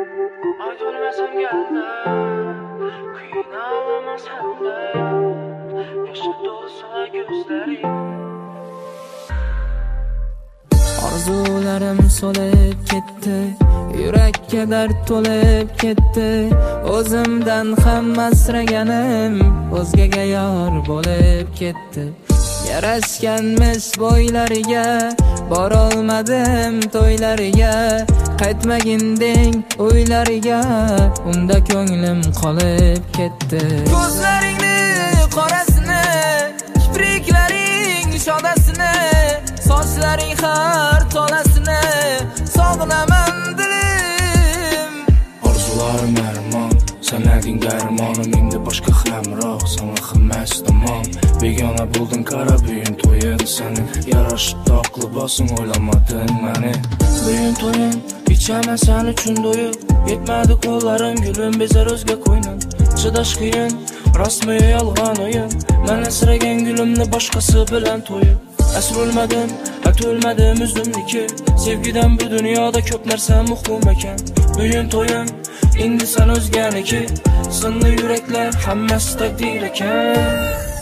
Aydolmasam geldi, kıynalama sende. Yaşa dolsa gözlerim. Orzularim so'lib ketdi, yurakka dard to'lib ketdi. O'zimdan ham asraganim o'zgaga yor bo'lib ketdi. Yarashganmish bo'ylariga, borolmadim to'ylariga. Qaytmaginding o'ylariga, unda ko'nglim qolib ketdi. Ko'zlaringni qorasini, kipriklaring shodasini, sochlaring har tolasini sog'inaman dilim. Orzularim armon, sanading darmonim, endi boshqa hamroh, sana xilmas tomon. Begona bo'lding qara buyin to'yim seni, yarashib toq libosim o'ylamading meni. Buyin to'yim ichaman sen uchun do'yib, yetmadi qo'llarim gulim bezar o'zga qo'ynim. Chidash qiyin, rasmi yolg'on o'yin, men asragan gulimni boshqasi bilan to'yib. Asr o'lmadim, o'lmadim o'zimniki. Sevgidan bu dunyoda ko'p narsa muhim ekan. Buyin to'yim, endi sen o'zganiki. Sinli yuraklar hammasi taqdir ekan.